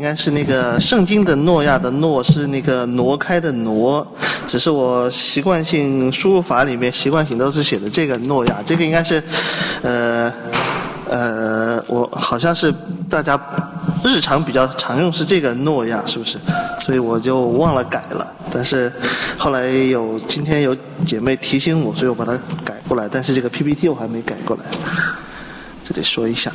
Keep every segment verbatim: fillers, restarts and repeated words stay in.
该是那个圣经的诺亚的诺是那个挪开的挪，只是我习惯性输入法里面习惯性都是写的这个诺亚，这个应该是呃呃我好像是大家日常比较常用是这个诺亚，是不是？所以我就忘了改了，但是后来有今天有姐妹提醒我，所以我把它改过来，但是这个 P P T 我还没改过来，这得说一下。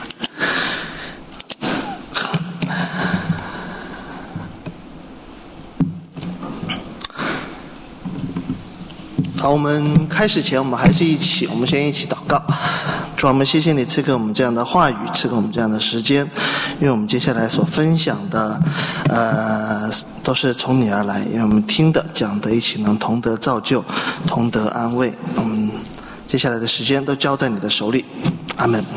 好，我们开始前，我们还是一起，我们先一起祷告。主，我们谢谢你赐给我们这样的话语，赐给我们这样的时间，因为我们接下来所分享的，呃，都是从你而来，因为我们听的、讲的，一起能同得造就，同得安慰。我们接下来的时间都交在你的手里，阿们。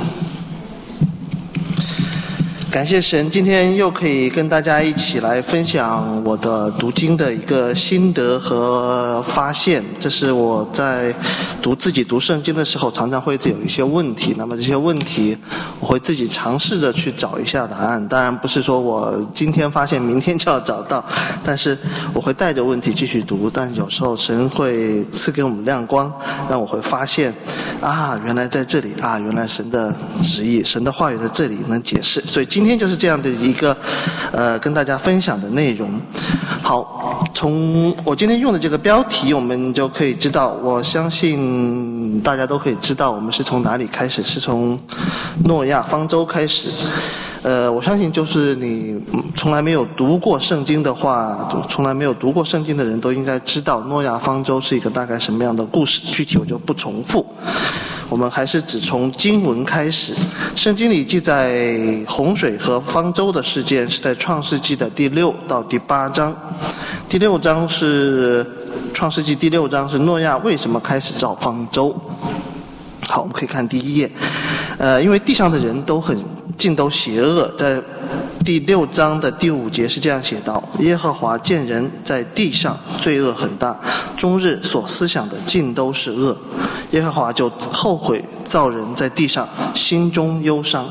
感谢神，今天又可以跟大家一起来分享我的读经的一个心得和发现。这是我在读自己读圣经的时候常常会有一些问题，那么这些问题我会自己尝试着去找一下答案。当然不是说我今天发现明天就要找到，但是我会带着问题继续读。但有时候神会赐给我们亮光，让我会发现啊，原来在这里啊，原来神的旨意、神的话语在这里能解释。所以今天就是这样的一个呃跟大家分享的内容。好，从我今天用的这个标题我们就可以知道，我相信大家都可以知道我们是从哪里开始，是从诺亚方舟开始。呃，我相信就是你从来没有读过圣经的话，从来没有读过圣经的人都应该知道诺亚方舟是一个大概什么样的故事，具体我就不重复。我们还是只从经文开始。圣经里记载洪水和方舟的事件是在创世纪的第六到第八章。第六章是创世纪第六章是诺亚为什么开始造方舟。好，我们可以看第一页。呃，因为地上的人都很尽都邪恶，在第六章的第五节是这样写道：耶和华见人在地上罪恶很大，终日所思想的尽都是恶，耶和华就后悔造人在地上，心中忧伤。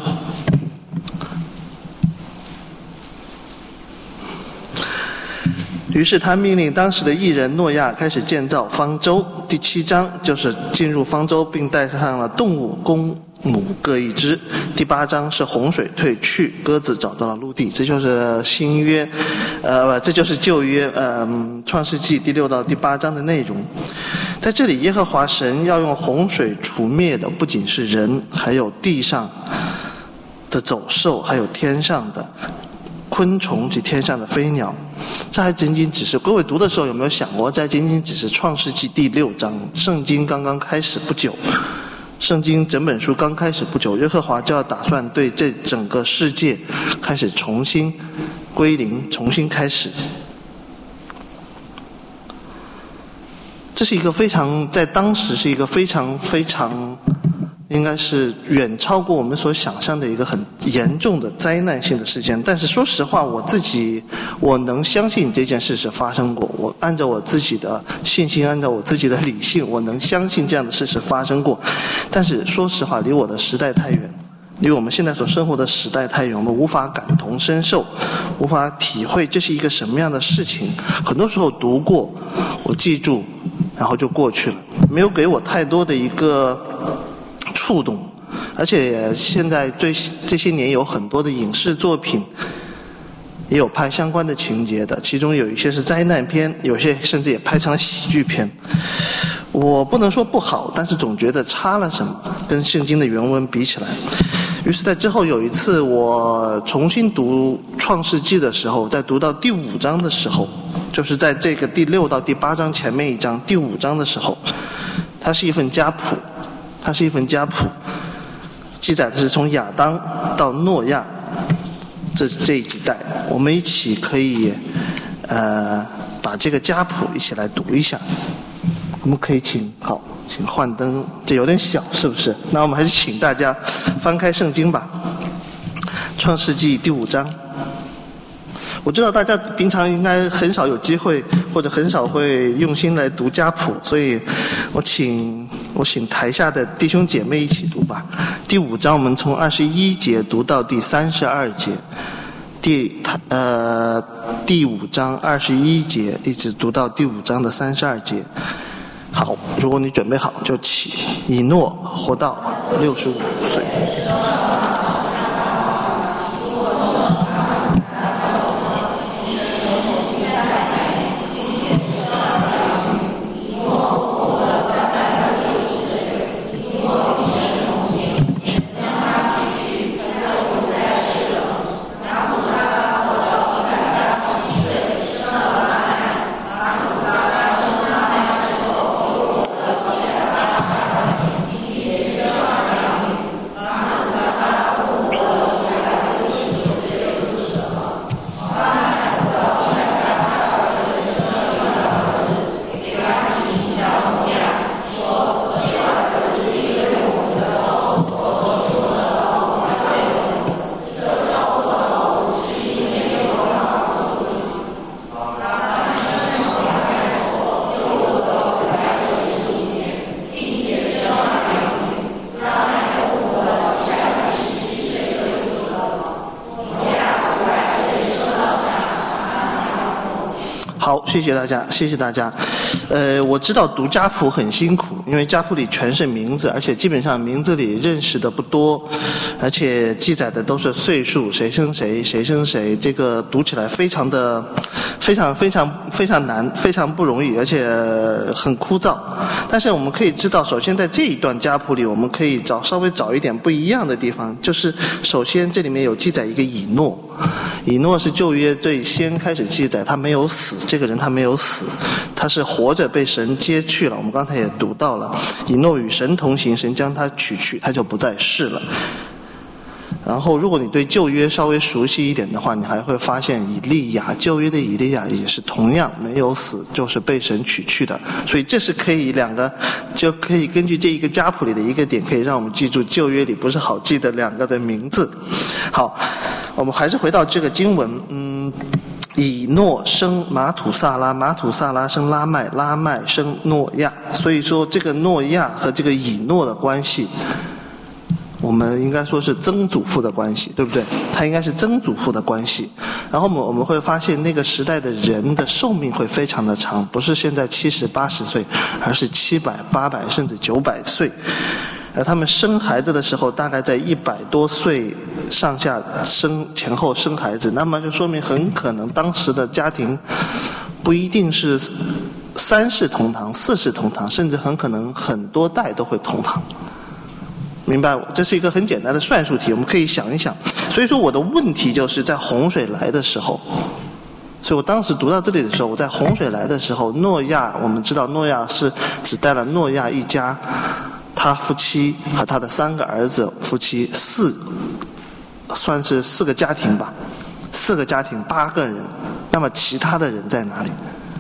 于是他命令当时的义人诺亚开始建造方舟。第七章就是进入方舟，并带上了动物，公母各一只。第八章是洪水退去，鸽子找到了陆地。这就是新约，呃，这就是旧约，呃，创世纪第六到第八章的内容。在这里，耶和华神要用洪水除灭的不仅是人，还有地上的走兽，还有天上的昆虫及天上的飞鸟。这还仅仅只是，各位读的时候有没有想过，这还仅仅只是创世纪第六章，圣经刚刚开始不久，圣经整本书刚开始不久，耶和华就要打算对这整个世界开始重新归零，重新开始。这是一个非常，在当时是一个非常非常应该是远超过我们所想象的一个很严重的灾难性的事件。但是说实话，我自己我能相信这件事是发生过，我按照我自己的信心，按照我自己的理性，我能相信这样的事是发生过。但是说实话，离我的时代太远，离我们现在所生活的时代太远，我们无法感同身受，无法体会这是一个什么样的事情。很多时候读过，我记住，然后就过去了，没有给我太多的一个触动。而且现在最这些年有很多的影视作品也有拍相关的情节的，其中有一些是灾难片，有些甚至也拍成了喜剧片。我不能说不好，但是总觉得差了什么，跟圣经的原文比起来。于是在之后有一次我重新读创世纪的时候，在读到第五章的时候，就是在这个第六到第八章前面一章第五章的时候，它是一份家谱，它是一份家谱，记载的是从亚当到诺亚这这一几代。我们一起可以呃把这个家谱一起来读一下。我们可以请好，请幻灯，这有点小是不是？那我们还是请大家翻开圣经吧，创世纪第五章。我知道大家平常应该很少有机会，或者很少会用心来读家谱，所以我请我请台下的弟兄姐妹一起读吧。第五章我们从二十一节读到第三十二节， 第呃第五章二十一节，一直读到第五章的三十二节。好，如果你准备好就起。以诺活到六十五岁。好，谢谢大家，谢谢大家。呃，我知道读家谱很辛苦，因为家谱里全是名字，而且基本上名字里认识的不多，而且记载的都是岁数，谁生谁，谁生谁，这个读起来非常的、非常、非常、非常难，非常不容易，而且很枯燥。但是我们可以知道，首先在这一段家谱里，我们可以找稍微找一点不一样的地方，就是首先这里面有记载一个以诺。以诺是旧约最先开始记载，他没有死，这个人他没有死，他是活着被神接去了。我们刚才也读到了，以诺与神同行，神将他取去，他就不再世了。然后如果你对旧约稍微熟悉一点的话，你还会发现以利亚，旧约的以利亚也是同样没有死，就是被神取去的。所以这是可以两个，就可以根据这一个家谱里的一个点，可以让我们记住旧约里不是好记的两个的名字。好，我们还是回到这个经文，嗯，以诺生马土萨拉，马土萨拉生拉麦，拉麦生诺亚。所以说这个诺亚和这个以诺的关系，我们应该说是曾祖父的关系，对不对？他应该是曾祖父的关系。然后我们我们会发现那个时代的人的寿命会非常的长，不是现在七十八十岁，而是七百八百甚至九百岁。而他们生孩子的时候大概在一百多岁上下生前后生孩子，那么就说明很可能当时的家庭不一定是三世同堂四世同堂，甚至很可能很多代都会同堂。明白，这是一个很简单的算术题，我们可以想一想。所以说我的问题就是在洪水来的时候，所以我当时读到这里的时候，我在洪水来的时候，诺亚，我们知道诺亚是只带了诺亚一家，他夫妻和他的三个儿子夫妻，四算是四个家庭吧，四个家庭八个人，那么其他的人在哪里？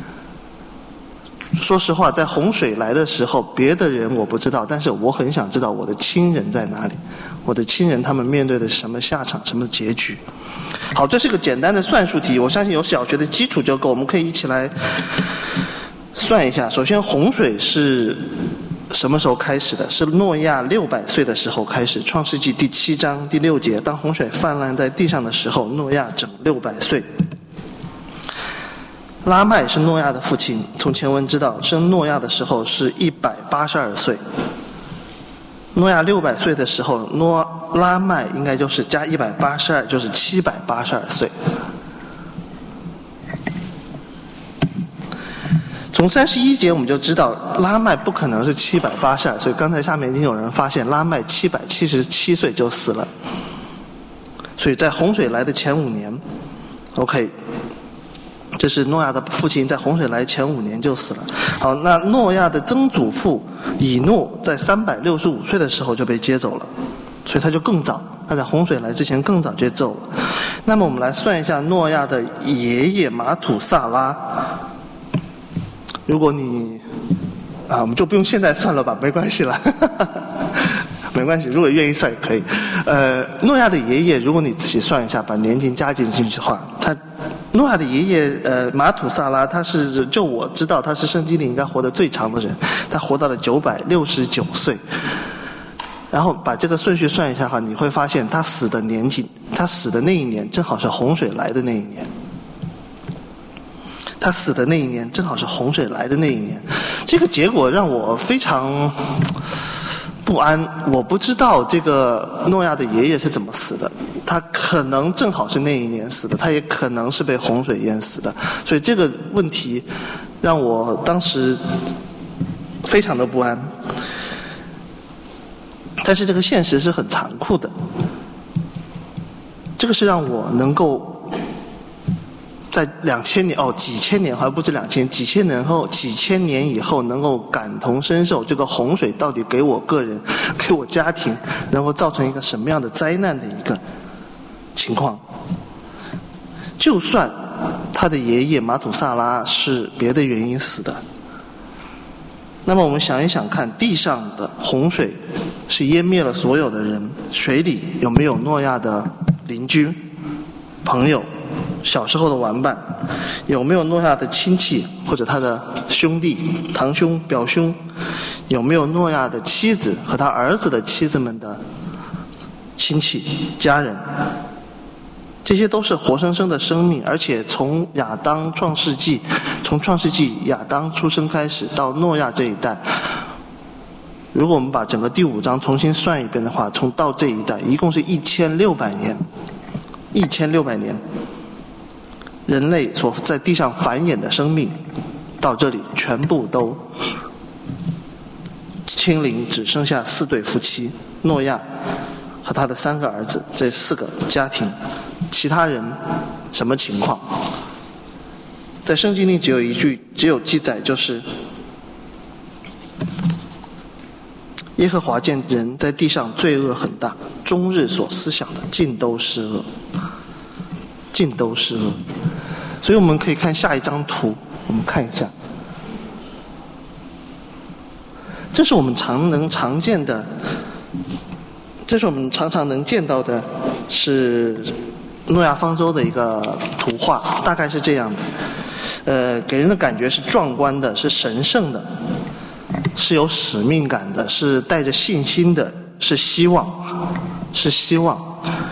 说实话，在洪水来的时候，别的人我不知道，但是我很想知道我的亲人在哪里，我的亲人他们面对的是什么下场，什么结局。好，这是个简单的算术题，我相信有小学的基础就够，我们可以一起来算一下。首先洪水是什么时候开始的？是诺亚六百岁的时候开始。创世纪第七章第六节，当洪水泛滥在地上的时候，诺亚整六百岁。拉麦是诺亚的父亲，从前文知道生诺亚的时候是一百八十二岁。诺亚六百岁的时候，诺拉麦应该就是加一百八十二，就是七百八十二岁。从三十一节我们就知道拉麦不可能是七百八十二岁，刚才下面已经有人发现拉麦七百七十七岁就死了。所以在洪水来的前五年 OK，这是诺亚的父亲在洪水来前五年就死了。好，那诺亚的曾祖父以诺在三百六十五岁的时候就被接走了，所以他就更早，他在洪水来之前更早就走了。那么我们来算一下诺亚的爷爷马土萨拉，如果你啊，我们就不用现在算了吧，没关系了没关系，如果愿意算也可以。呃，诺亚的爷爷，如果你仔细算一下，把年龄加进去的话，他诺亚的爷爷呃马土萨拉，他是就我知道他是圣经里应该活得最长的人，他活到了九百六十九岁。然后把这个顺序算一下的话，你会发现他死的年纪他死的那一年正好是洪水来的那一年。他死的那一年正好是洪水来的那一年，这个结果让我非常不安。我不知道这个诺亚的爷爷是怎么死的，他可能正好是那一年死的，他也可能是被洪水淹死的，所以这个问题让我当时非常的不安。但是这个现实是很残酷的，这个是让我能够在两千年哦几千年还不止两千几千年后几千年以后能够感同身受这个洪水到底给我个人给我家庭能够造成一个什么样的灾难的一个情况。就算他的爷爷马土萨拉是别的原因死的，那么我们想一想看，地上的洪水是淹灭了所有的人，水里有没有诺亚的邻居朋友小时候的玩伴，有没有诺亚的亲戚或者他的兄弟堂兄表兄，有没有诺亚的妻子和他儿子的妻子们的亲戚家人，这些都是活生生的生命。而且从亚当创世纪从创世纪亚当出生开始到诺亚这一代，如果我们把整个第五章重新算一遍的话，从到这一代一共是一千六百年一千六百年人类所在地上繁衍的生命到这里全部都清零，只剩下四对夫妻，诺亚和他的三个儿子，这四个家庭，其他人什么情况？在圣经里只有一句，只有记载，就是耶和华见人在地上罪恶很大，终日所思想的尽都是恶，尽都是恶。所以我们可以看下一张图，我们看一下，这是我们常能常见的，这是我们常常能见到的是诺亚方舟的一个图画，大概是这样的。呃，给人的感觉是壮观的，是神圣的，是有使命感的，是带着信心的，是希望，是希望。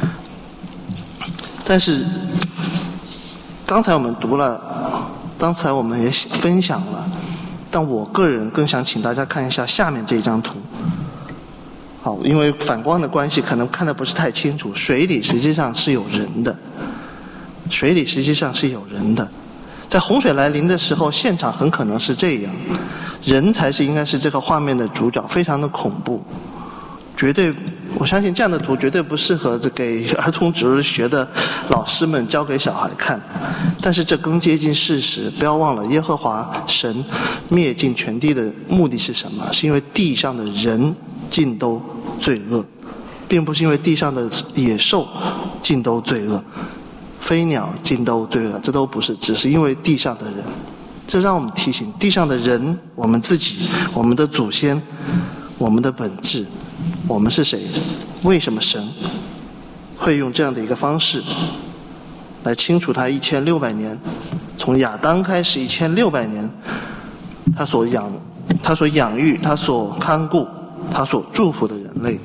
但是刚才我们读了，刚才我们也分享了，但我个人更想请大家看一下下面这张图。好，因为反光的关系，可能看得不是太清楚。水里实际上是有人的，水里实际上是有人的。在洪水来临的时候，现场很可能是这样，人才是应该是这个画面的主角，非常的恐怖。绝对，我相信这样的图绝对不适合给儿童主日学的老师们教给小孩看，但是这更接近事实。不要忘了，耶和华神灭尽全地的目的是什么？是因为地上的人尽都罪恶，并不是因为地上的野兽尽都罪恶，飞鸟尽都罪恶，这都不是，只是因为地上的人。这让我们提醒，地上的人，我们自己，我们的祖先，我们的本质，我们是谁？为什么神会用这样的一个方式来清除他一千六百年，从亚当开始一千六百年，他所养、他所养育、他所看顾、他所祝福的人类。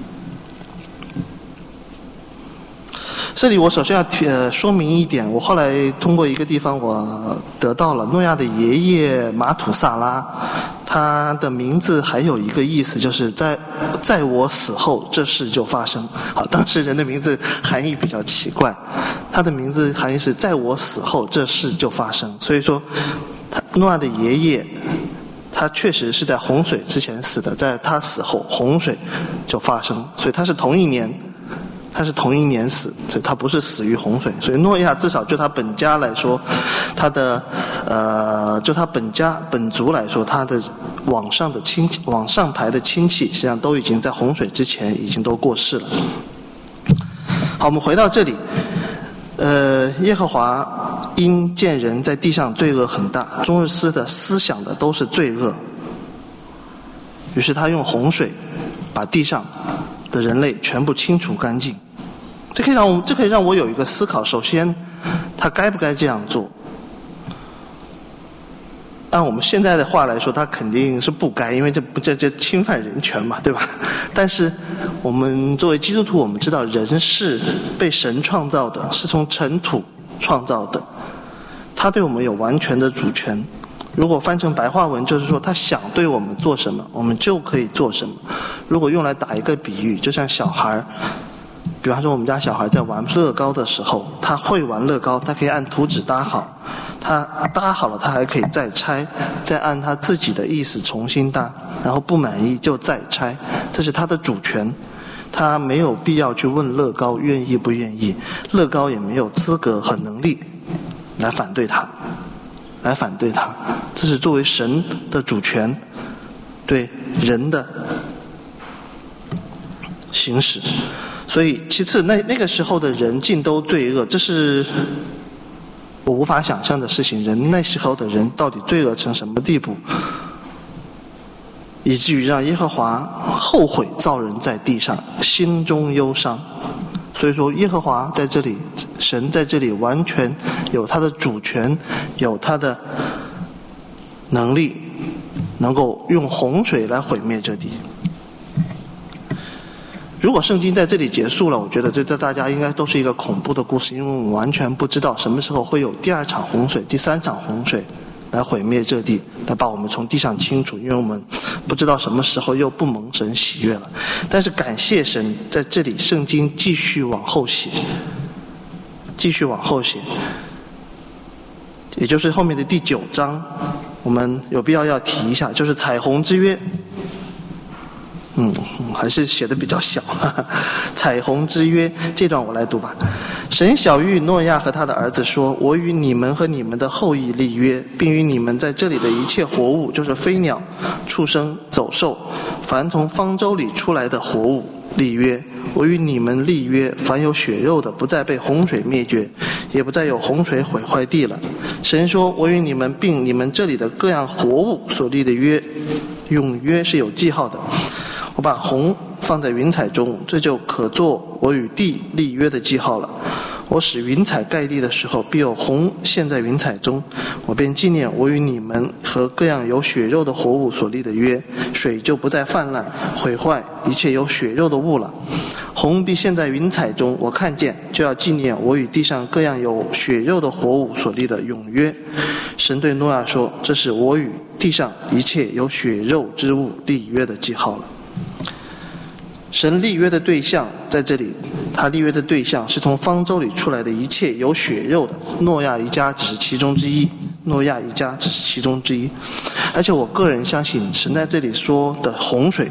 这里我首先要呃说明一点，我后来通过一个地方我得到了诺亚的爷爷马土萨拉，他的名字还有一个意思，就是在在我死后这事就发生。好，当时人的名字含义比较奇怪，他的名字含义是在我死后这事就发生，所以说他诺亚的爷爷他确实是在洪水之前死的，在他死后洪水就发生，所以他是同一年。他是同一年死，所以他不是死于洪水。所以诺亚至少就他本家来说，他的呃，就他本家本族来说，他的往上的亲戚、往上排的亲戚，实际上都已经在洪水之前已经都过世了。好，我们回到这里，呃，耶和华因见人在地上罪恶很大，终日思的思想的都是罪恶，于是他用洪水把地上的人类全部清除干净。这可以让我这可以让我有一个思考，首先他该不该这样做？ 按我们现在的话来说，他肯定是不该，因为这不这这侵犯人权嘛，对吧？但是我们作为基督徒，我们知道人是被神创造的，是从尘土创造的，他对我们有完全的主权。如果翻成白话文，就是说他想对我们做什么，我们就可以做什么。如果用来打一个比喻，就像小孩，比方说我们家小孩在玩乐高的时候，他会玩乐高，他可以按图纸搭好，他搭好了他还可以再拆，再按他自己的意思重新搭，然后不满意就再拆，这是他的主权。他没有必要去问乐高愿意不愿意，乐高也没有资格和能力来反对他来反对他，这是作为神的主权对人的行使。所以其次，那那个时候的人尽都罪恶，这是我无法想象的事情。人那时候的人到底罪恶成什么地步，以至于让耶和华后悔造人在地上，心中忧伤。所以说耶和华在这里，神在这里完全有他的主权，有他的能力，能够用洪水来毁灭这地。如果圣经在这里结束了，我觉得这对大家应该都是一个恐怖的故事，因为我们完全不知道什么时候会有第二场洪水、第三场洪水来毁灭这地，来把我们从地上清除，因为我们不知道什么时候又不蒙神喜悦了。但是感谢神，在这里圣经继续往后写，继续往后写，也就是后面的第九章，我们有必要要提一下，就是彩虹之约。嗯，还是写的比较小。呵呵，彩虹之约这段我来读吧。神晓谕诺亚和他的儿子说：我与你们和你们的后裔立约，并与你们在这里的一切活物，就是飞鸟、畜生、走兽，凡从方舟里出来的活物立约。我与你们立约，凡有血肉的不再被洪水灭绝，也不再有洪水毁坏地了。神说：我与你们并你们这里的各样活物所立的约，永约是有记号的。我把红放在云彩中，这就可做我与地立约的记号了。我使云彩盖地的时候，必有红现在云彩中，我便纪念我与你们和各样有血肉的活物所立的约，水就不再泛滥毁坏一切有血肉的物了。红必现在云彩中，我看见就要纪念我与地上各样有血肉的活物所立的永约。神对诺亚说：这是我与地上一切有血肉之物立约的记号了。神立约的对象在这里，他立约的对象是从方舟里出来的一切有血肉的，诺亚一家只是其中之一，诺亚一家只是其中之一。而且我个人相信，神在这里说的洪水，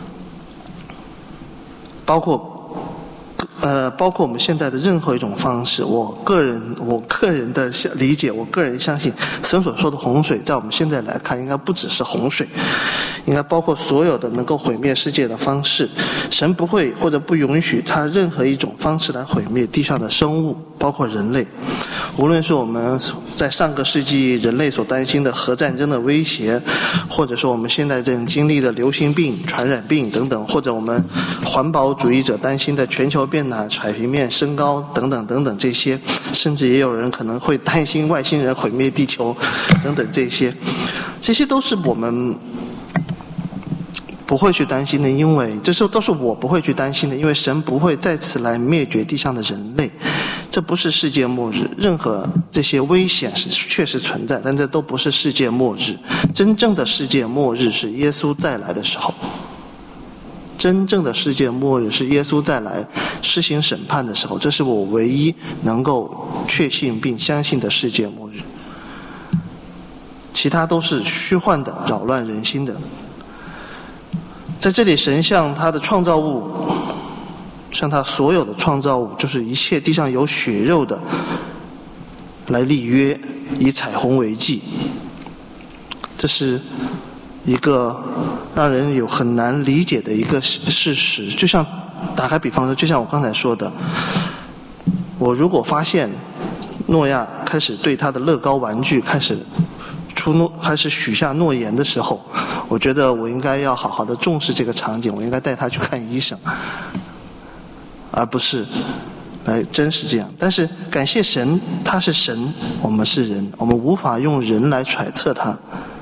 包括呃，包括我们现在的任何一种方式，我个人我个人的理解，我个人相信，神所说的洪水，在我们现在来看，应该不只是洪水，应该包括所有的能够毁灭世界的方式。神不会或者不允许他任何一种方式来毁灭地上的生物，包括人类。无论是我们在上个世纪人类所担心的核战争的威胁，或者说我们现在正经历的流行病、传染病等等，或者我们环保主义者担心的全球变暖、海平面升高等等等等这些，甚至也有人可能会担心外星人毁灭地球等等这些，这些都是我们不会去担心的，因为这是都是我不会去担心的，因为神不会再次来灭绝地上的人类，这不是世界末日。任何这些危险是确实存在，但这都不是世界末日。真正的世界末日是耶稣再来的时候，真正的世界末日是耶稣再来施行审判的时候，这是我唯一能够确信并相信的世界末日。其他都是虚幻的、扰乱人心的。在这里，神向他的创造物，向他所有的创造物，就是一切地上有血肉的，来立约，以彩虹为记。这是一个让人有很难理解的一个事实。就像打开比方说，就像我刚才说的，我如果发现诺亚开始对他的乐高玩具开始出诺，开始许下诺言的时候，我觉得我应该要好好的重视这个场景，我应该带他去看医生，而不是来真是这样。但是感谢神，他是神，我们是人，我们无法用人来揣测他。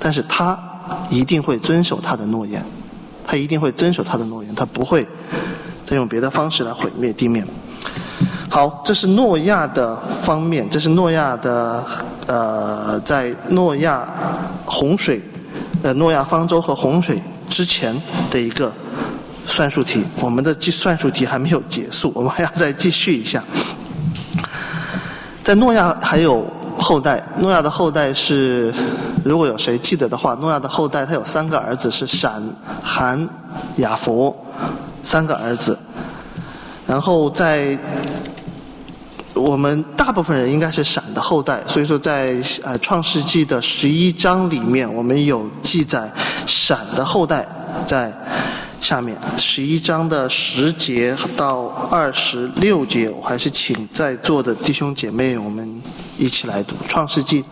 但是他一定会遵守他的诺言，他一定会遵守他的诺言，他不会再用别的方式来毁灭地面。好，这是诺亚的方面，这是诺亚的呃，在诺亚洪水呃诺亚方舟和洪水之前的一个算术题。我们的算术题还没有结束，我们还要再继续一下。在诺亚还有后代，诺亚的后代是，如果有谁记得的话，诺亚的后代他有三个儿子，是闪、含、雅弗，三个儿子。然后在我们大部分人应该是闪的后代，所以说在呃创世纪的十一章里面，我们有记载闪的后代在下面十一章的十节到二十六节，我还是请在座的弟兄姐妹我们一起来读创世纪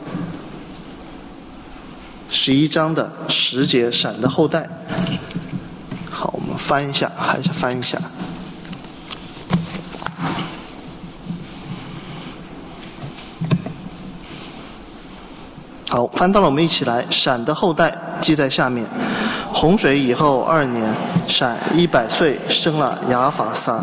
十一章的十节，闪的后代。好，我们翻一下，还是翻一下。好，翻到了，我们一起来。闪的后代记在下面。洪水以后二年，闪一百岁，生了亚法撒。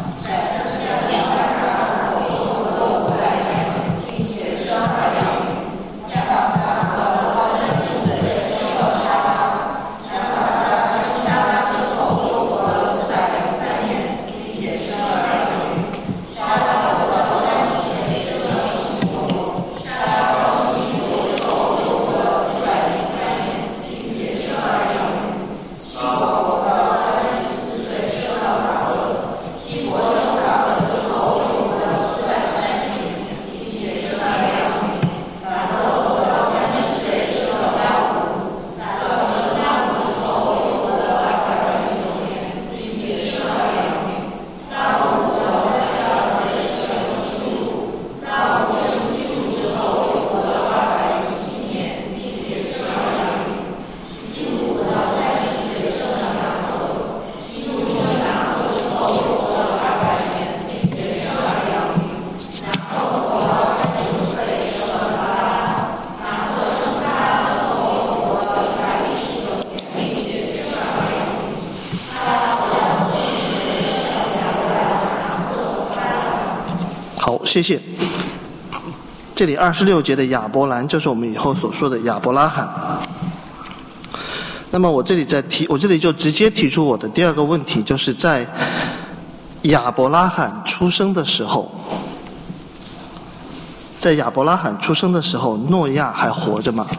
谢谢。这里二十六节的亚伯兰就是我们以后所说的亚伯拉罕。那么我这里在提，我这里就直接提出我的第二个问题，就是在亚伯拉罕出生的时候，在亚伯拉罕出生的时候，诺亚还活着吗？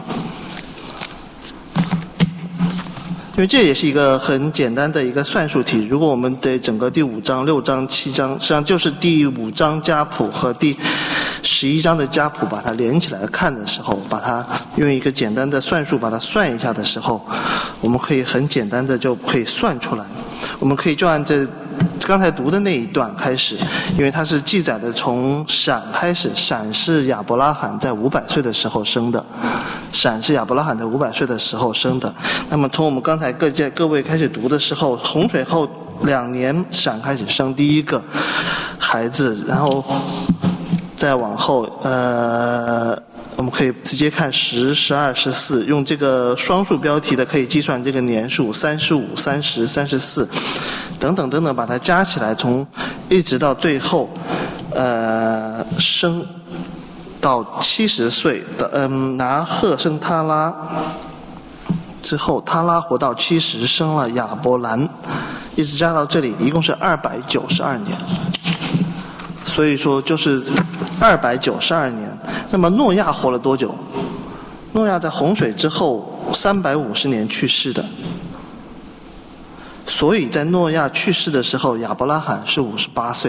因为这也是一个很简单的一个算术题。如果我们对整个第五章、六章、七章，实际上就是第五章家谱和第十一章的家谱把它连起来看的时候，把它用一个简单的算术把它算一下的时候，我们可以很简单的就可以算出来。我们可以就按这刚才读的那一段开始，因为它是记载的从闪开始，闪是亚伯拉罕在五百岁的时候生的，闪是亚伯拉罕在五百岁的时候生的。那么从我们刚才各界各位开始读的时候，洪水后两年，闪开始生第一个孩子，然后再往后，呃，我们可以直接看十、十二、十四，用这个双数标题的可以计算这个年数，三十五、三十、三十四。等等等等，把它加起来，从一直到最后，呃，生到七十岁的，嗯，拿赫生他拉之后，他拉活到七十，生了亚伯兰，一直加到这里，一共是二百九十二年。所以说就是二百九十二年。那么诺亚活了多久？诺亚在洪水之后三百五十年去世的。所以在诺亚去世的时候，亚伯拉罕是五十八岁。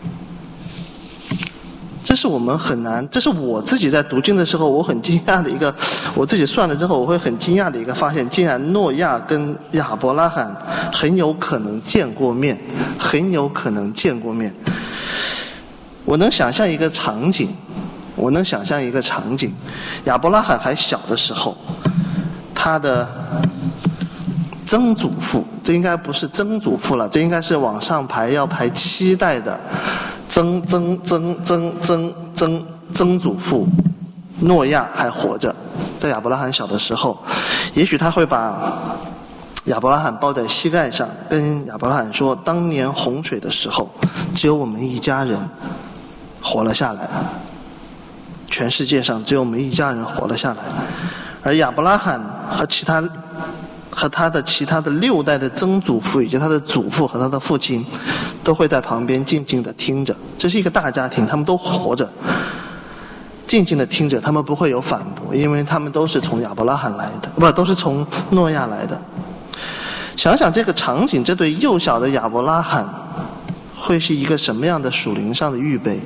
这是我们很难，这是我自己在读经的时候我很惊讶的一个，我自己算了之后我会很惊讶的一个发现，竟然诺亚跟亚伯拉罕很有可能见过面，很有可能见过面。我能想象一个场景，我能想象一个场景，亚伯拉罕还小的时候，他的曾祖父，这应该不是曾祖父了，这应该是往上排要排七代的曾曾曾曾曾曾曾祖父诺亚还活着，在亚伯拉罕小的时候，也许他会把亚伯拉罕抱在膝盖上，跟亚伯拉罕说，当年洪水的时候只有我们一家人活了下来，全世界上只有我们一家人活了下来。而亚伯拉罕和其他和他的其他的六代的曾祖父，以及他的祖父和他的父亲，都会在旁边静静地听着。这是一个大家庭，他们都活着，静静地听着，他们不会有反驳，因为他们都是从亚伯拉罕来的，不，都是从诺亚来的。想想这个场景，这对幼小的亚伯拉罕会是一个什么样的属灵上的预备？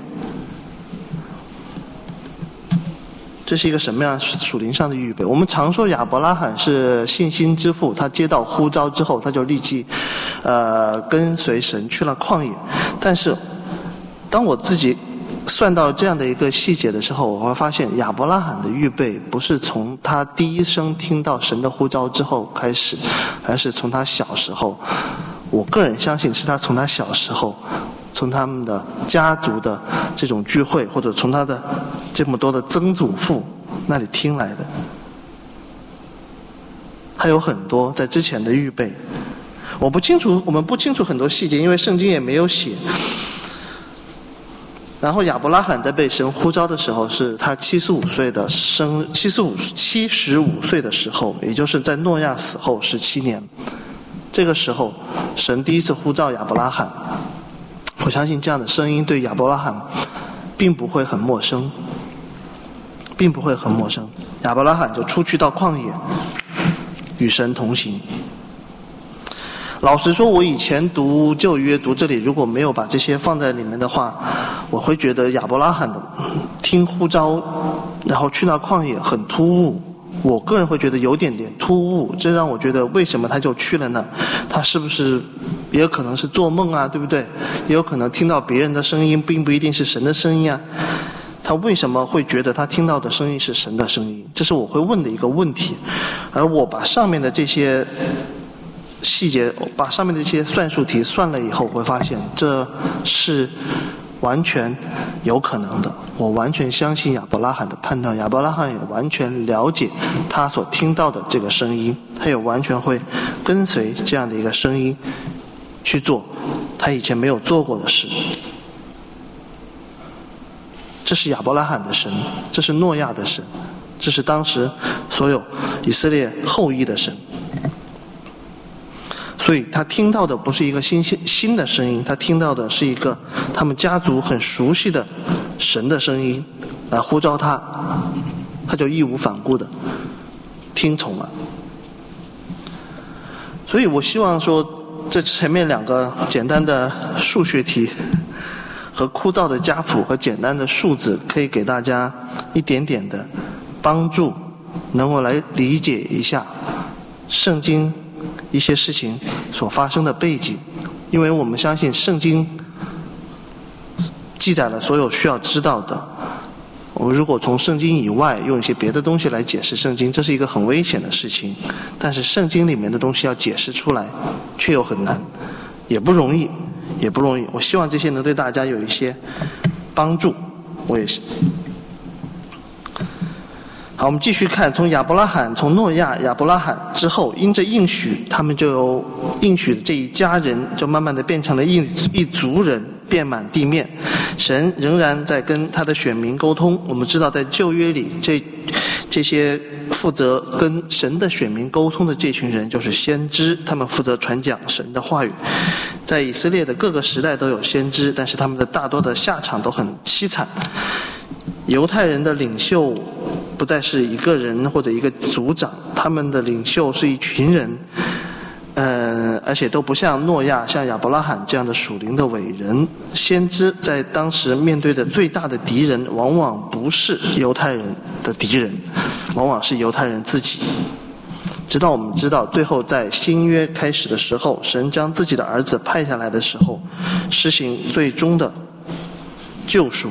这是一个什么样属灵上的预备？我们常说亚伯拉罕是信心之父，他接到呼召之后，他就立即呃跟随神去了旷野。但是当我自己算到这样的一个细节的时候，我会发现亚伯拉罕的预备不是从他第一声听到神的呼召之后开始，而是从他小时候。我个人相信是他从他小时候，从他们的家族的这种聚会，或者从他的这么多的曾祖父那里听来的。还有很多在之前的预备，我不清楚，我们不清楚很多细节，因为圣经也没有写。然后亚伯拉罕在被神呼召的时候，是他七十五岁的生，七十五七十五岁的时候，也就是在诺亚死后十七年。这个时候，神第一次呼召亚伯拉罕，我相信这样的声音对亚伯拉罕并不会很陌生，并不会很陌生。亚伯拉罕就出去到旷野，与神同行。老实说，我以前读旧约读这里，如果没有把这些放在里面的话，我会觉得亚伯拉罕的听呼召，然后去到旷野很突兀。我个人会觉得有点点突兀，这让我觉得为什么他就去了呢？他是不是也有可能是做梦啊，对不对？也有可能听到别人的声音，并不一定是神的声音啊。他为什么会觉得他听到的声音是神的声音？这是我会问的一个问题。而我把上面的这些细节，把上面的这些算术题算了以后，会发现这是完全有可能的。我完全相信亚伯拉罕的判断，亚伯拉罕也完全了解他所听到的这个声音，他也完全会跟随这样的一个声音去做他以前没有做过的事。这是亚伯拉罕的神，这是诺亚的神，这是当时所有以色列后裔的神。所以他听到的不是一个新新的声音，他听到的是一个他们家族很熟悉的神的声音来呼召他，他就义无反顾的听从了。所以我希望说，这前面两个简单的数学题和枯燥的家谱和简单的数字，可以给大家一点点的帮助，能够来理解一下圣经一些事情所发生的背景。因为我们相信圣经记载了所有需要知道的，我们如果从圣经以外用一些别的东西来解释圣经，这是一个很危险的事情。但是圣经里面的东西要解释出来却又很难，也不容易也不容易。我希望这些能对大家有一些帮助。我也是。好，我们继续看，从亚伯拉罕，从诺亚、亚伯拉罕之后，因着应许，他们就有应许的这一家人，就慢慢的变成了一一族人，遍满地面。神仍然在跟他的选民沟通。我们知道，在旧约里，这这些负责跟神的选民沟通的这群人就是先知，他们负责传讲神的话语。在以色列的各个时代都有先知，但是他们的大多的下场都很凄惨。犹太人的领袖不再是一个人或者一个族长，他们的领袖是一群人，呃，而且都不像诺亚、像亚伯拉罕这样的属灵的伟人。先知在当时面对的最大的敌人，往往不是犹太人的敌人，往往是犹太人自己。直到我们知道，最后在新约开始的时候，神将自己的儿子派下来的时候，实行最终的救赎。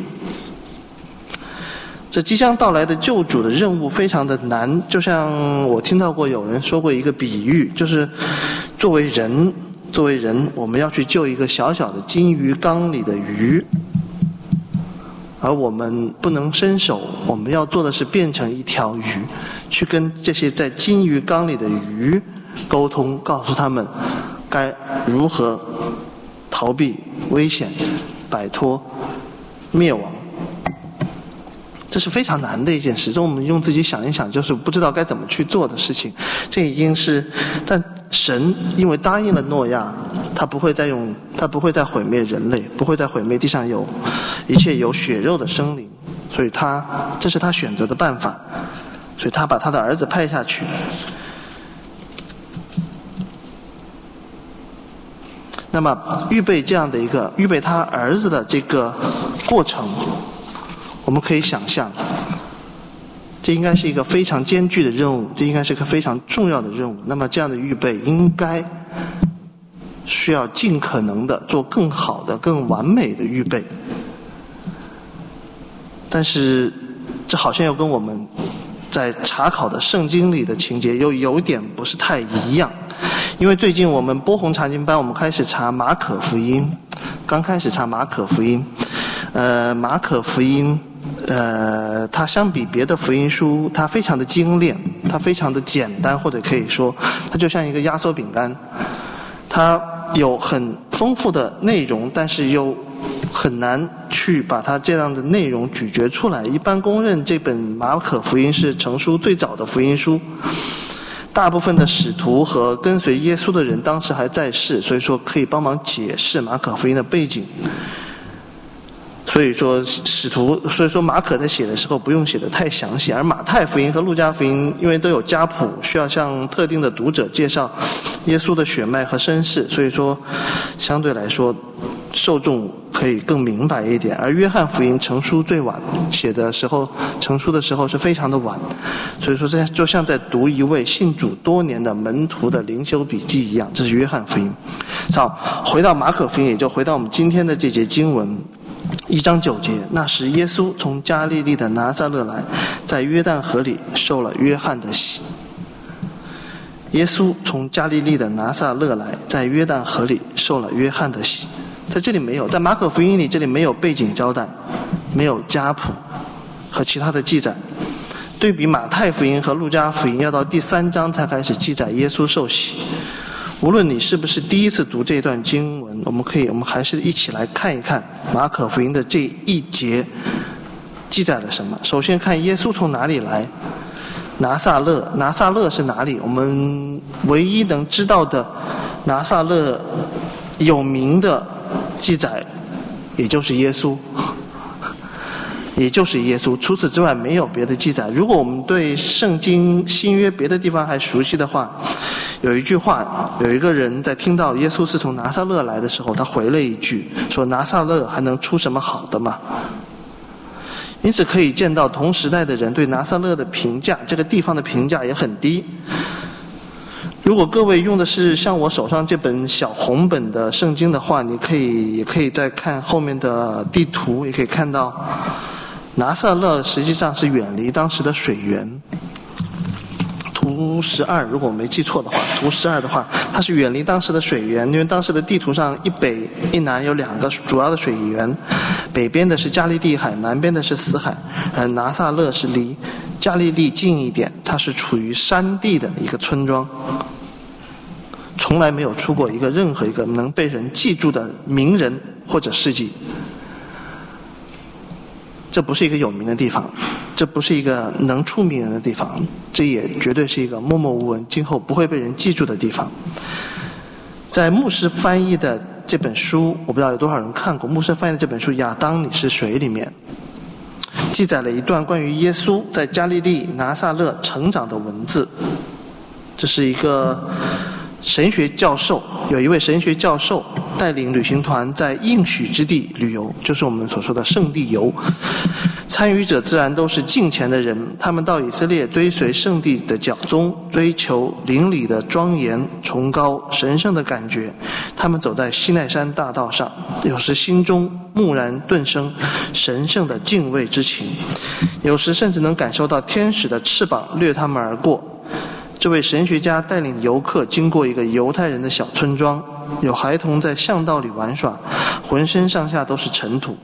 这即将到来的救主的任务非常的难，就像我听到过有人说过一个比喻，就是作为人，作为人，我们要去救一个小小的金鱼缸里的鱼。 而我们不能伸手，我们要做的是变成一条鱼，去跟这些在金鱼缸里的鱼沟通，告诉他们该如何逃避危险，摆脱灭亡。这是非常难的一件事，这我们用自己想一想就是不知道该怎么去做的事情。这已经是，但神因为答应了诺亚，他不会再用，他不会再毁灭人类，不会再毁灭地上有一切有血肉的生灵，所以他这是他选择的办法，所以他把他的儿子派下去。那么预备这样的一个预备他儿子的这个过程，我们可以想象，这应该是一个非常艰巨的任务，这应该是一个非常重要的任务。那么这样的预备应该需要尽可能的做更好的、更完美的预备。但是这好像又跟我们在查考的圣经里的情节又有点不是太一样。因为最近我们波鸿查经班，我们开始查马可福音，刚开始查马可福音。呃，马可福音呃，它相比别的福音书，它非常的精炼，它非常的简单，或者可以说它就像一个压缩饼干，它有很丰富的内容，但是又很难去把它这样的内容咀嚼出来。一般公认这本马可福音是成书最早的福音书，大部分的使徒和跟随耶稣的人当时还在世，所以说可以帮忙解释马可福音的背景。所以说使徒，所以说马可在写的时候不用写得太详细，而马太福音和路加福音因为都有家谱，需要向特定的读者介绍耶稣的血脉和身世，所以说相对来说受众可以更明白一点。而约翰福音成书最晚，写的时候成书的时候是非常的晚，所以说这就像在读一位信主多年的门徒的灵修笔记一样，这是约翰福音。好，回到马可福音，也就回到我们今天的这节经文一章九节，那时耶稣从加利利的拿撒勒来，在约旦河里受了约翰的洗。耶稣从加利利的拿撒勒来，在约旦河里受了约翰的洗。在这里没有，在马可福音里这里没有背景交代，没有家谱和其他的记载。对比马太福音和路加福音，要到第三章才开始记载耶稣受洗。无论你是不是第一次读这段经文，我们可以，我们还是一起来看一看马可福音的这一节记载了什么。首先看耶稣从哪里来，拿撒勒，拿撒勒是哪里？我们唯一能知道的拿撒勒有名的记载，也就是耶稣，也就是耶稣，除此之外没有别的记载。如果我们对圣经新约别的地方还熟悉的话，有一句话，有一个人在听到耶稣是从拿撒勒来的时候，他回了一句说，拿撒勒还能出什么好的吗？因此可以见到同时代的人对拿撒勒的评价，这个地方的评价也很低。如果各位用的是像我手上这本小红本的圣经的话，你可以也可以再看后面的地图，也可以看到拿撒勒实际上是远离当时的水源。图十二，如果我没记错的话，图十二的话，它是远离当时的水源，因为当时的地图上一北一南有两个主要的水源，北边的是加利利海，南边的是死海。而拿撒勒是离加利利近一点，它是处于山地的一个村庄，从来没有出过一个任何一个能被人记住的名人或者事迹。这不是一个有名的地方，这不是一个能出名人的地方，这也绝对是一个默默无闻，今后不会被人记住的地方。在牧师翻译的这本书，我不知道有多少人看过，牧师翻译的这本书《亚当你是谁》里面记载了一段关于耶稣在加利利拿撒勒成长的文字。这是一个神学教授，有一位神学教授带领旅行团在应许之地旅游，就是我们所说的圣地游。参与者自然都是敬虔的人，他们到以色列追随圣地的教宗，追求邻里的庄严、崇高、神圣的感觉。他们走在西奈山大道上，有时心中蓦然顿生神圣的敬畏之情，有时甚至能感受到天使的翅膀掠他们而过。这位神学家带领游客经过一个犹太人的小村庄，有孩童在巷道里玩耍，浑身上下都是尘土，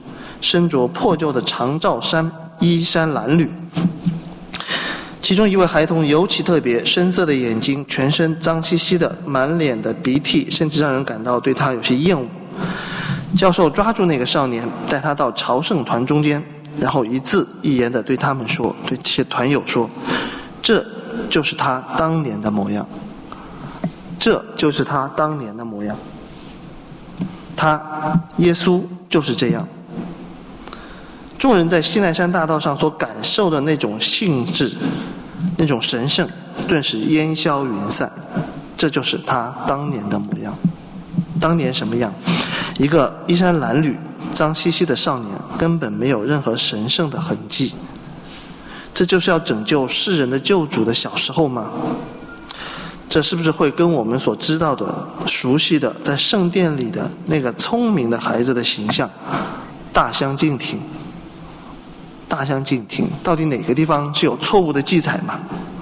身着破旧的长罩衫，衣衫褴褛。其中一位孩童尤其特别，深色的眼睛，全身脏兮兮的，满脸的鼻涕，甚至让人感到对他有些厌恶。教授抓住那个少年，带他到朝圣团中间，然后一字一言地对他们说，对这些团友说，这就是他当年的模样，这就是他当年的模样。他耶稣就是这样。众人在西奈山大道上所感受的那种兴致，那种神圣，顿时烟消云散。这就是他当年的模样。当年什么样？一个衣衫褴褛、脏兮兮的少年，根本没有任何神圣的痕迹。这就是要拯救世人的救主的小时候吗？这是不是会跟我们所知道的、熟悉的在圣殿里的那个聪明的孩子的形象大相径庭？大相径庭，到底哪个地方是有错误的记载吗？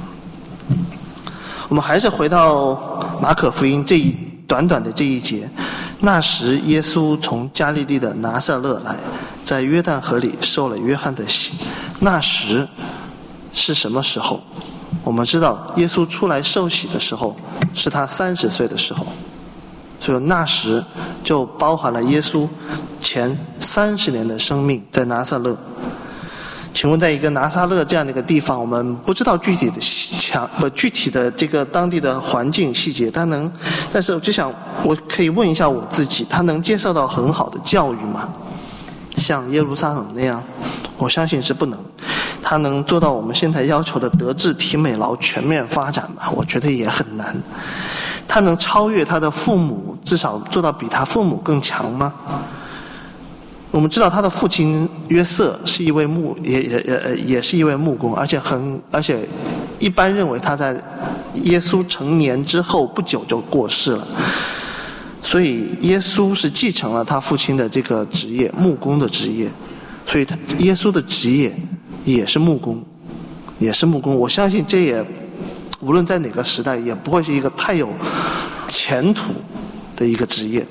我们还是回到马可福音这一短短的这一节。那时耶稣从加利利的拿撒勒来，在约旦河里受了约翰的洗。那时是什么时候？我们知道耶稣出来受洗的时候是他三十岁的时候，所以那时就包含了耶稣前三十年的生命在拿撒勒。请问在一个拿撒勒这样的一个地方，我们不知道具体的强不具体的这个当地的环境细节，他能，但是我就想我可以问一下我自己，他能接受到很好的教育吗？像耶路撒冷那样，我相信是不能。他能做到我们现在要求的德智体美劳全面发展吗？我觉得也很难。他能超越他的父母，至少做到比他父母更强吗？我们知道他的父亲约瑟是一位木也也也也是一位木工，而且很而且一般认为他在耶稣成年之后不久就过世了，所以耶稣是继承了他父亲的这个职业，木工的职业，所以他耶稣的职业也是木工，也是木工。我相信这也无论在哪个时代也不会是一个太有前途的一个职业。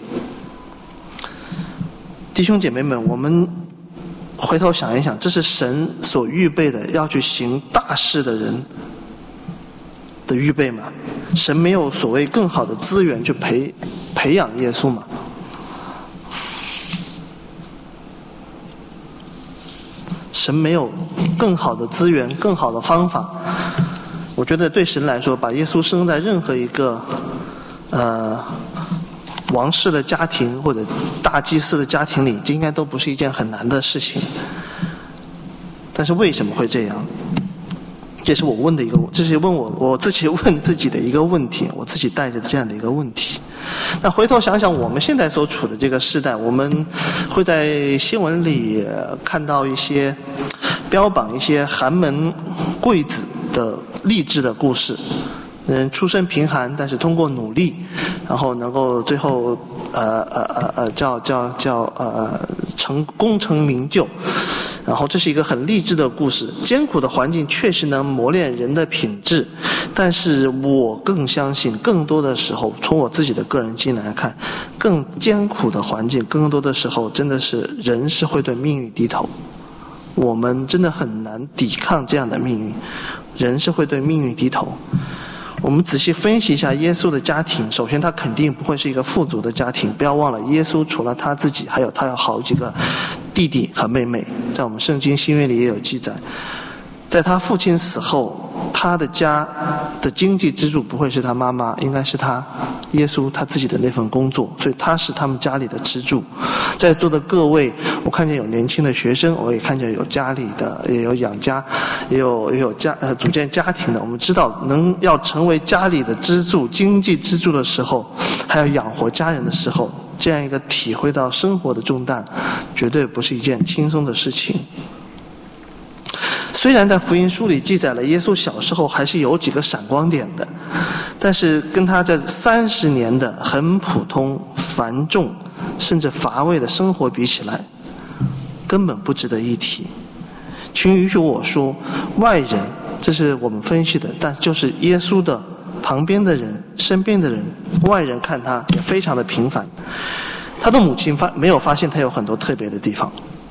弟兄姐妹们，我们回头想一想，这是神所预备的要去行大事的人的预备吗？神没有所谓更好的资源去培培养耶稣吗？神没有更好的资源、更好的方法。我觉得对神来说，把耶稣生在任何一个呃王室的家庭或者大祭司的家庭里，这应该都不是一件很难的事情。但是为什么会这样？这是我问的一个，这是问我我自己问自己的一个问题，我自己带着这样的一个问题。那回头想想，我们现在所处的这个时代，我们会在新闻里看到一些标榜一些寒门贵子的励志的故事。嗯，出身贫寒，但是通过努力，然后能够最后呃呃呃呃叫叫叫呃成功成名就，然后这是一个很励志的故事。艰苦的环境确实能磨练人的品质，但是我更相信，更多的时候，从我自己的个人经历来看，更艰苦的环境，更多的时候真的是人是会对命运低头。我们真的很难抵抗这样的命运，人是会对命运低头。我们仔细分析一下耶稣的家庭，首先他肯定不会是一个富足的家庭，不要忘了耶稣除了他自己，还有他有好几个弟弟和妹妹，在我们圣经新约里也有记载。在他父亲死后，他的家的经济支柱不会是他妈妈，应该是他耶稣他自己的那份工作，所以他是他们家里的支柱。在座的各位，我看见有年轻的学生，我也看见有家里的，也有养家，也有也有家呃组建家庭的。我们知道，能要成为家里的支柱、经济支柱的时候，还要养活家人的时候，这样一个体会到生活的重担，绝对不是一件轻松的事情。虽然在福音书里记载了耶稣小时候还是有几个闪光点的，但是跟他这三十年的很普通、繁重甚至乏味的生活比起来，根本不值得一提。请允许我说，外人，这是我们分析的，但就是耶稣的旁边的人、身边的人，外人看他也非常的平凡。他的母亲发没有发现他有很多特别的地方，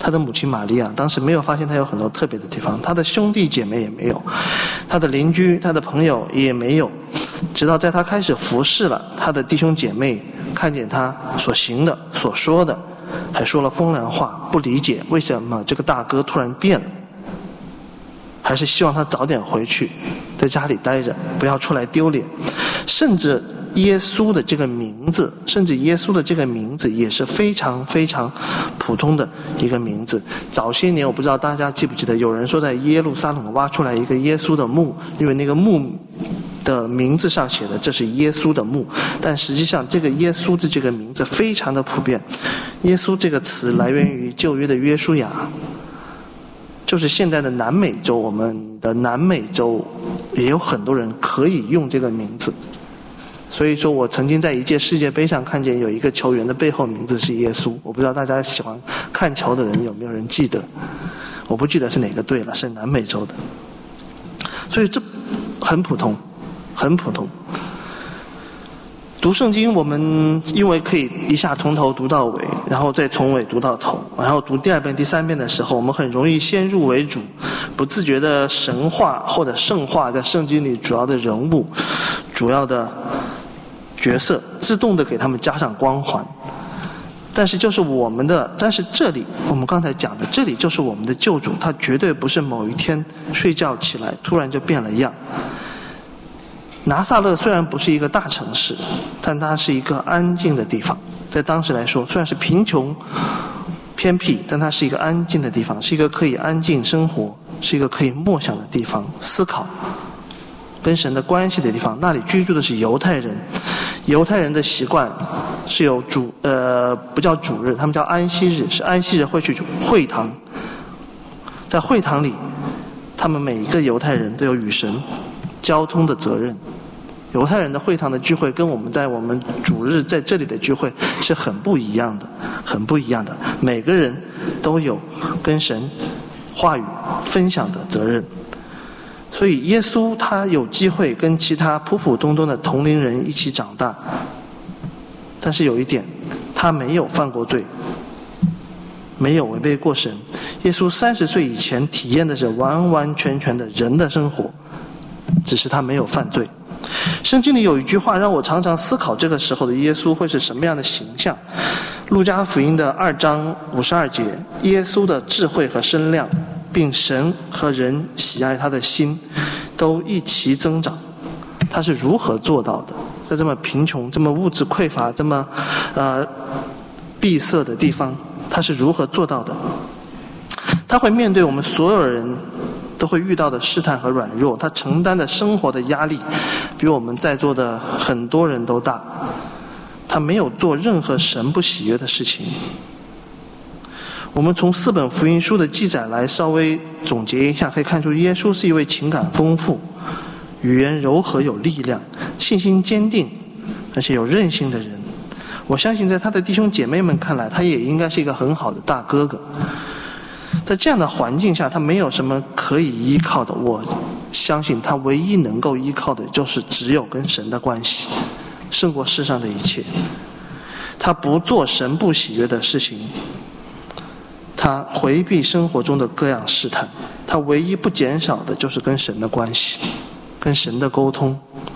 他的母亲玛利亚当时没有发现他有很多特别的地方，他的兄弟姐妹也没有，他的邻居他的朋友也没有，直到在他开始服侍了，他的弟兄姐妹看见他所行的所说的，还说了风凉话，不理解为什么这个大哥突然变了，还是希望他早点回去在家里待着，不要出来丢脸。甚至耶稣的这个名字甚至耶稣的这个名字也是非常非常普通的一个名字。早些年我不知道大家记不记得，有人说在耶路撒冷挖出来一个耶稣的墓，因为那个墓的名字上写的这是耶稣的墓，但实际上这个耶稣的这个名字非常的普遍。耶稣这个词来源于旧约的约书亚，就是现在的南美洲，我们的南美洲也有很多人可以用这个名字。所以说我曾经在一届世界杯上看见有一个球员的背后名字是耶稣，我不知道大家喜欢看球的人有没有人记得，我不记得是哪个队了，是南美洲的。所以这很普通很普通。读圣经我们因为可以一下从头读到尾，然后再从尾读到头，然后读第二遍第三遍的时候，我们很容易先入为主，不自觉的神化或者圣化在圣经里主要的人物主要的角色，自动的给他们加上光环。但是就是我们的但是这里我们刚才讲的，这里就是我们的救主，他绝对不是某一天睡觉起来突然就变了样。拿撒勒虽然不是一个大城市，但它是一个安静的地方，在当时来说虽然是贫穷偏僻，但它是一个安静的地方，是一个可以安静生活，是一个可以默想的地方，思考跟神的关系的地方。那里居住的是犹太人，犹太人的习惯是有主呃不叫主日，他们叫安息日，是安息日会去会堂，在会堂里他们每一个犹太人都有与神交通的责任。犹太人的会堂的聚会跟我们在我们主日在这里的聚会是很不一样的，很不一样的。每个人都有跟神话语分享的责任。所以耶稣他有机会跟其他普普通通的同龄人一起长大，但是有一点，他没有犯过罪，没有违背过神。耶稣三十岁以前体验的是完完全全的人的生活，只是他没有犯罪。圣经里有一句话让我常常思考，这个时候的耶稣会是什么样的形象。路加福音的二章五十二节，耶稣的智慧和身量，并神和人喜爱他的心都一齐增长。他是如何做到的？在这么贫穷这么物质匮乏这么呃闭塞的地方，他是如何做到的？他会面对我们所有人都会遇到的试探和软弱，他承担的生活的压力比我们在座的很多人都大。他没有做任何神不喜悦的事情。我们从四本福音书的记载来稍微总结一下，可以看出耶稣是一位情感丰富、语言柔和有力量、信心坚定而且有韧性的人。我相信在他的弟兄姐妹们看来，他也应该是一个很好的大哥哥。在这样的环境下，他没有什么可以依靠的，我相信他唯一能够依靠的就是只有跟神的关系，胜过世上的一切。他不做神不喜悦的事情，他回避生活中的各样试探，他唯一不减少的就是跟神的关系，跟神的沟通。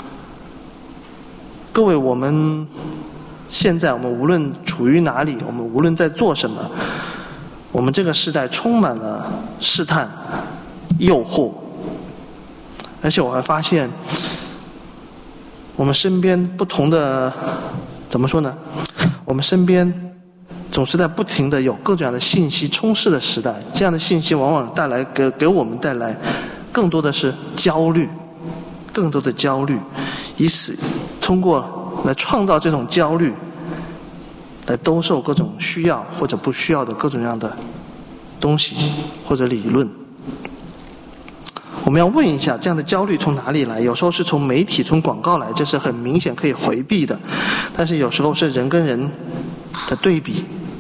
各位，我们现在我们无论处于哪里，我们无论在做什么，我们这个时代充满了试探、诱惑，而且我还发现我们身边不同的，怎么说呢？我们身边总是在不停的有各种各样的信息充斥的时代，这样的信息往往带来给给我们带来更多的是焦虑，更多的焦虑，以此通过来创造这种焦虑，来兜售各种需要或者不需要的各种各样的东西或者理论。我们要问一下，这样的焦虑从哪里来？有时候是从媒体、从广告来，这是很明显可以回避的。但是有时候是人跟人的对比，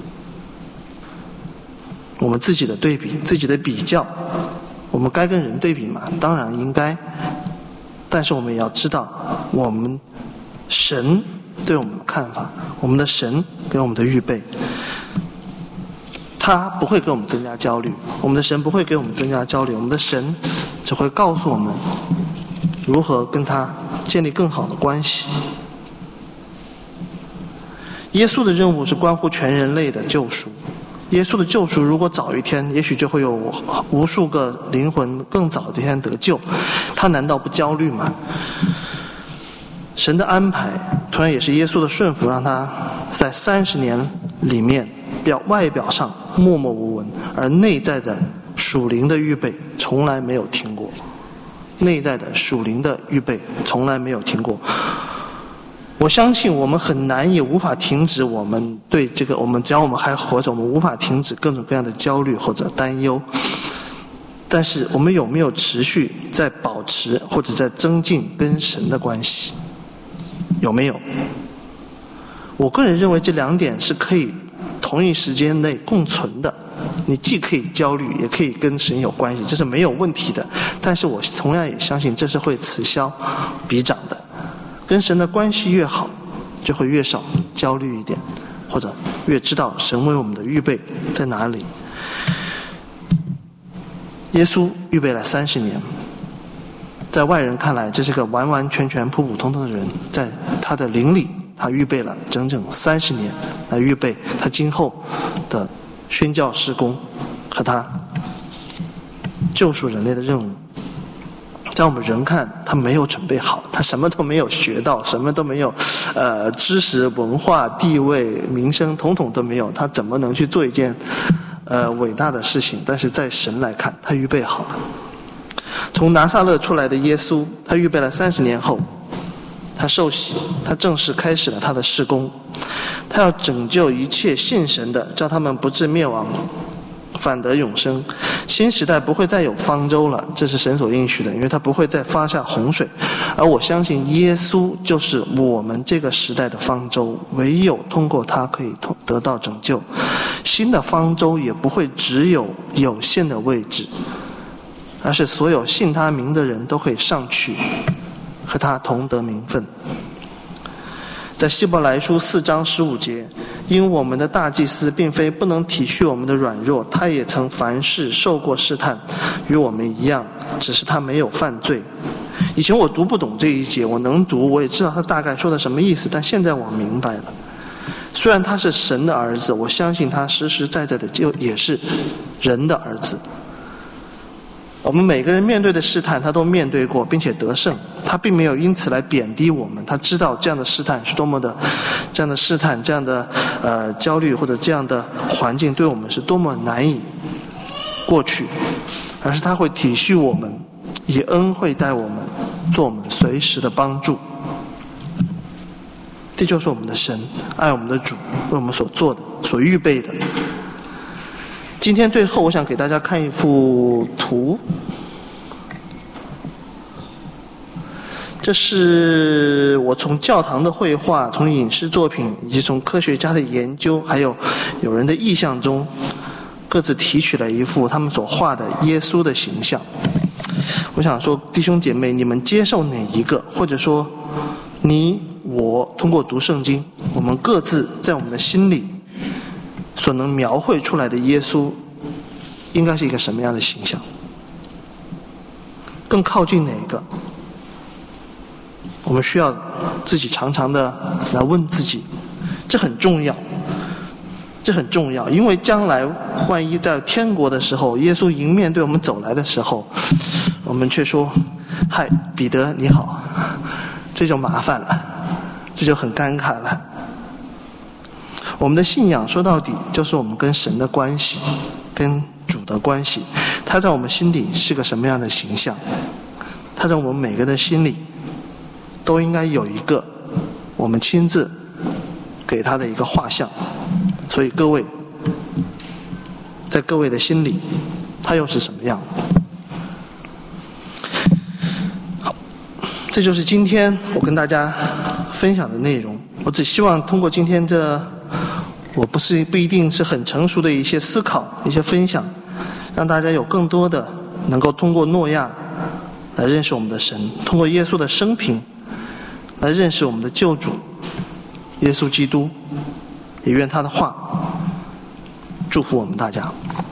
我们自己的对比、自己的比较。我们该跟人对比吗？当然应该。但是我们也要知道，我们神对我们的看法，我们的神给我们的预备。 他不会给我们增加焦虑，我们的神不会给我们增加焦虑，我们的神只会告诉我们如何跟他建立更好的关系。耶稣的任务是关乎全人类的救赎，耶稣的救赎如果早一天，也许就会有无数个灵魂更早的一天得救，他难道不焦虑吗？神的安排同样也是耶稣的顺服，让他在三十年里面表外表上默默无闻，而内在的属灵的预备从来没有停过，内在的属灵的预备从来没有停过。我相信我们很难也无法停止我们对这个，我们只要我们还活着，我们无法停止各种各样的焦虑或者担忧。但是我们有没有持续在保持或者在增进跟神的关系？有没有？我个人认为这两点是可以同一时间内共存的。你既可以焦虑，也可以跟神有关系，这是没有问题的。但是我同样也相信这是会此消彼长的。跟神的关系越好，就会越少焦虑一点，或者越知道神为我们的预备在哪里。耶稣预备了三十年，在外人看来这是个完完全全普普通通的人，在他的灵里他预备了整整三十年来预备他今后的宣教事工和他救赎人类的任务。在我们人看他没有准备好，他什么都没有学到，什么都没有，呃，知识、文化、地位、名声统统都没有，他怎么能去做一件呃伟大的事情？但是在神来看，他预备好了。从拿撒勒出来的耶稣，他预备了三十年后，他受洗，他正式开始了他的事工。他要拯救一切信神的，叫他们不至灭亡，反得永生。新时代不会再有方舟了，这是神所应许的，因为他不会再发下洪水。而我相信耶稣就是我们这个时代的方舟，唯有通过他可以得到拯救。新的方舟也不会只有有限的位置，而是所有信他名的人都可以上去和他同得名分。在希伯来书四章十五节，因我们的大祭司并非不能体恤我们的软弱，他也曾凡事受过试探，与我们一样，只是他没有犯罪。以前我读不懂这一节，我能读，我也知道他大概说的什么意思，但现在我明白了。虽然他是神的儿子，我相信他实实在在的就也是人的儿子。我们每个人面对的试探他都面对过并且得胜，他并没有因此来贬低我们，他知道这样的试探是多么的，这样的试探这样的呃焦虑或者这样的环境对我们是多么难以过去，而是他会体恤我们，以恩惠待我们，做我们随时的帮助。这就是我们的神，爱我们的主为我们所做的所预备的。今天最后我想给大家看一幅图，这是我从教堂的绘画，从影视作品以及从科学家的研究还有有人的意象中各自提取了一幅他们所画的耶稣的形象。我想说弟兄姐妹，你们接受哪一个，或者说你我通过读圣经，我们各自在我们的心里所能描绘出来的耶稣应该是一个什么样的形象？更靠近哪一个？我们需要自己常常的来问自己，这很重要，这很重要，因为将来万一在天国的时候，耶稣迎面对我们走来的时候，我们却说：“嗨，彼得你好。”这就麻烦了，这就很尴尬了。我们的信仰说到底就是我们跟神的关系，跟主的关系。他在我们心里是个什么样的形象？他在我们每个人的心里都应该有一个我们亲自给他的一个画像。所以各位，在各位的心里他又是什么样？好，这就是今天我跟大家分享的内容。我只希望通过今天这我不是不一定是很成熟的一些思考，一些分享，让大家有更多的能够通过诺亚来认识我们的神，通过耶稣的生平来认识我们的救主耶稣基督。也愿他的话祝福我们大家。